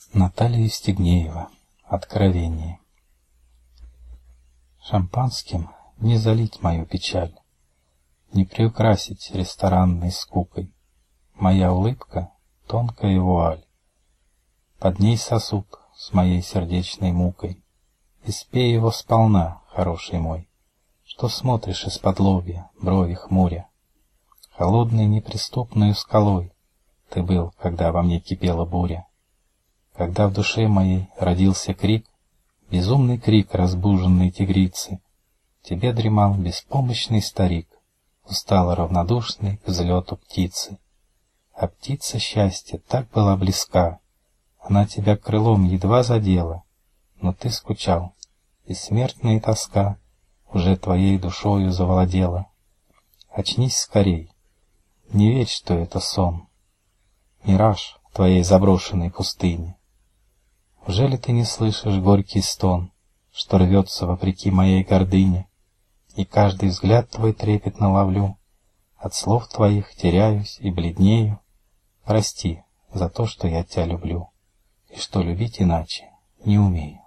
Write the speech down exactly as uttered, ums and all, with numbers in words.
Наталья Евстигнеева. Откровение. Шампанским не залить мою печаль, не приукрасить ресторанной скукой. Моя улыбка — тонкая вуаль, под ней сосуд с моей сердечной мукой. И спей его сполна, хороший мой, что смотришь из-под лобья, брови хмуря. Холодной неприступною скалой ты был, когда во мне кипела буря. Когда в душе моей родился крик, безумный крик разбуженной тигрицы, тебе дремал беспомощный старик, устало равнодушный к взлету птицы. А птица счастья так была близка, она тебя крылом едва задела, но ты скучал, и смертная тоска уже твоей душою завладела. Очнись скорей, не верь, что это сон, мираж в твоей заброшенной пустыне. Ужели ты не слышишь горький стон, что рвется вопреки моей гордыне, и каждый взгляд твой трепетно ловлю, от слов твоих теряюсь и бледнею? Прости за то, что я тебя люблю, и что любить иначе не умею.